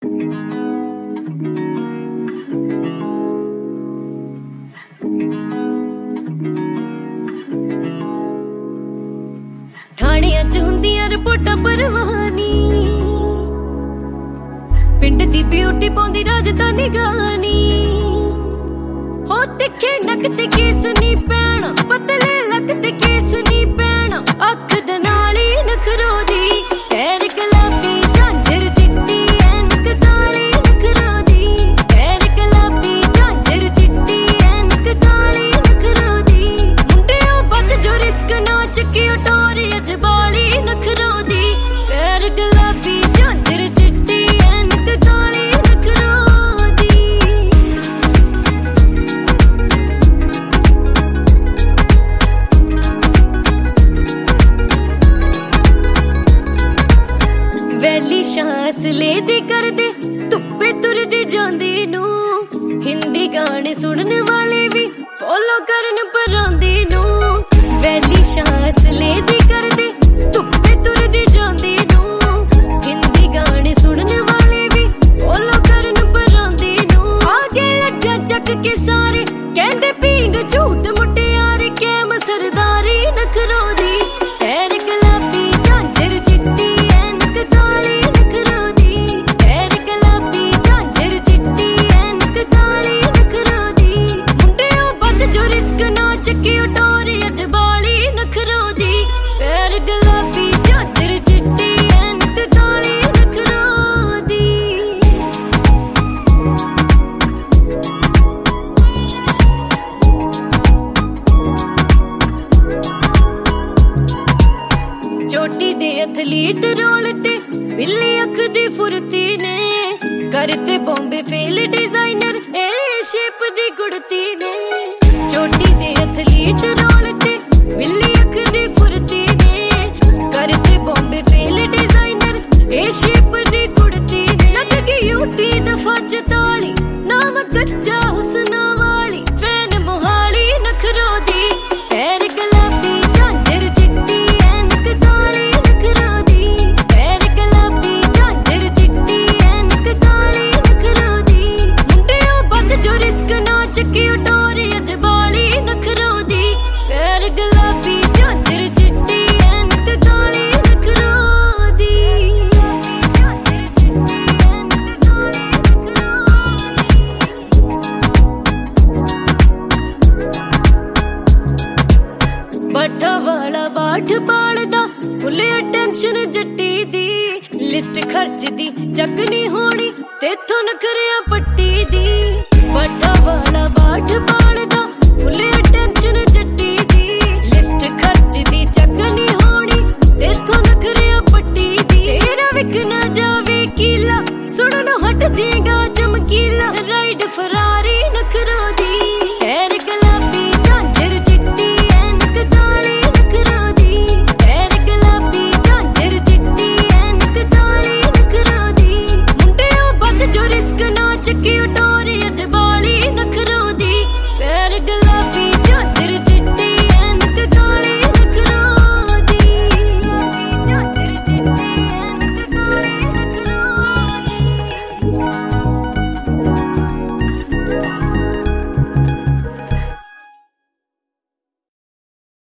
ਠਾਣਿਆਂ ਚ ਹੁੰਦੀਆਂ ਰਿਪੋਰਟਾਂ ਪਰਵਾਨੀ, ਪਿੰਡ ਦੀ ਬਿਊਟੀ ਪਾਉਂਦੀ ਰਾਜਧਾਨੀ ਗਾਣੀ। ਹੋ ਤਿੱਖੇ ਨੱਕ ਤੇ ਕੇਸ ਨੀ ਪੈਣਾ, ਪਤਲੇ ਲੱਕ ਤੇ ਕੇਸ ਨੀ ਪੈਣਾ, ਅੱਖ ਦੇ ਨਾਲ ਹੀ ਨਖਰੋ ਦੀ ਪੈਰ ਗੁਲਾਬੀ ਝਾਂਜਰ ਚਿੱਟੀ ਐਨਕ ਕਾਲੀ ਨਖਰੋ ਦੀ, ਪੈਰ ਗੁਲਾਬੀ ਝਾਂਜਰ ਚਿੱਟੀ ਐਨਕ ਕਾਲੀ ਨਖਰੋ ਦੀ। ਮੁੰਡਿਓ ਬਚ ਜੋ ਰਿਸਕ ਨਾ ਚੱਕਿਓ ਟੋਰੀ ਅੱਜ ਬਾਲੀ ਨਖਰੋ ਦੀ, ਪੈਰ ਗੁਲਾਬੀ ਝਾਂਜਰ ਚਿੱਟੀ ਐਨਕ ਕਾਲੀ ਨਖਰੋ ਦੀ। ਵੈਲੀ ਸ਼ਾਂਸ ਲੈਦੀ ਕਰਦੇ ਧੁੱਪੇ ਤੁਰਦੀ ਜਾਂਦੀ ਨੂੰ, ਹਿੰਦੀ ਗਾਣੇ ਸੁਣਨ ਵਾਲੇ ਵੀ ਫੋਲੋ ਕਰਨ ਪਰਾਂਦੀ ਨੂੰ। ਵੈਲੀ ਸ਼ਾਂਸ ਲੈਦੀ ਕਰਦੇ ਧੁੱਪੇ ਤੁਰਦੀ ਜਾਂਦੀ ਨੂੰ, ਹਿੰਦੀ ਗਾਣੇ ਸੁਣਨ ਵਾਲੇ ਵੀ ਫੋਲੋ ਕਰਨ ਪਰਾਂਦੀ ਨੂੰ। ਆਗੇ ਲੱਗਾ ਚੱਕ ਕੇ ਸਾਰੇ ਕਹਿੰਦੇ ਪੀਂਗ ਝੂਠ ਮੁਟਿਆਰ ਕੈਮ ਸਰਦਾਰੀ ਨਖਰੋ ਦੀ, ਪੈਰ ਗੁਲਾਬੀ ਝਾਂਜਰ ਚਿੱਟੀ ਐਨਕ ਕਾਲੀ ਨਖਰੋ ਦੀ, ਪੈਰ ਗੁਲਾਬੀ ਝਾਂਜਰ ਚਿੱਟੀ ਐਨਕ ਕਾਲੀ ਨਖਰੋ ਦੀ। ਮੁੰਡਿਓ ਬਚ ਜੋ ਰਿਸਕ ਨਾ ਚੱਕਿਓ ਟੋਰੀ ਅੱਜ ਬਾਲੀ ਨਖਰੋ ਦੀ, ਪੈਰ ਗੁਲਾਬੀ ਝਾਂਜਰ ਚਿੱਟੀ ਐਨਕ ਕਾਲੀ ਨਖਰੋ ਦੀ। ਚੋਟੀ ਦੇ ਐਥਲੀਟ ਰੋਲ ਤੇ ਬਿੱਲੀ ਅੱਖ ਦੀ ਫੁਰਤੀ ਨੇ, ਕਰਤੇ ਬੰਬੇ ਫੇਲ ਡਿਜ਼ਾਈਨਰ ਇਹ ਸ਼ੇਪ ਦੀ ਕੁੜਤੀ ਨੇ। ਚੋਟੀ ਦੇ ਐਥਲੀਟ ਰੋਲ ਤੇ ਬਿੱਲੀ ਅੱਖ ਦੀ ਫੁਰਤੀ ਨੇ, ਕਰਤੇ ਬੰਬੇ ਫੇਲ ਡਿਜ਼ਾਈਨਰ ਇਹ ਸ਼ੇਪ ਦੀ ਕੁੜਤੀ ਨੇ। ਲੱਗ ਗਈ ਯੂਟੀ ਦਫਾ 44 ਨਾਮ ਕੱਚਾ ਹੁਸਨਾ ਵਾਲੀ, ਫੈਨ ਮੋਹਾਲੀ ਨਖਰੋ ਦੀ, ਪੈਰ ਗੁਲਾਬੀ ਝਾਂਜਰ ਚਿੱਟੀ ਐਨਕ ਕਾਲੀ ਨਖਰੋ ਦੀ, ਪੈਰ ਗੁਲਾਬੀ ਝਾਂਜਰ ਚਿੱਟੀ ਐਨਕ ਕਾਲੀ ਨਖਰੋ ਦੀ। ਮੁੰਡਿਓ ਬਚ ਜੋ ਰਿਸਕ ਨਾ ਚੱਕਿਓ ਟੋਰੀ ਅੱਜ ਬਾਲੀ ਨਖਰੋ ਦੀ, ਪੈਰ ਗੁਲਾਬੀ ਝਾਂਜਰ ਚਿੱਟੀ ਐਨਕ ਕਾਲੀ ਨਖਰੋ ਦੀ। ਬਾਠਾ ਵਾਲਾ ਬਾਠ ਬਾਲਦਾ ਫੁੱਲ ਅਟੈਂਸ਼ਨ ਜੱਟੀ ਦੀ, ਲਿਸਟ ਖਰਚ ਦੀ ਚੱਕ ਨੀ ਹੋਣੀ ਤੇਥੋਂ ਨਖਰਿਆ ਪੱਟੀ ਦੀ। ਬਾਠਾ ਵਾਲਾ ਬਾਠ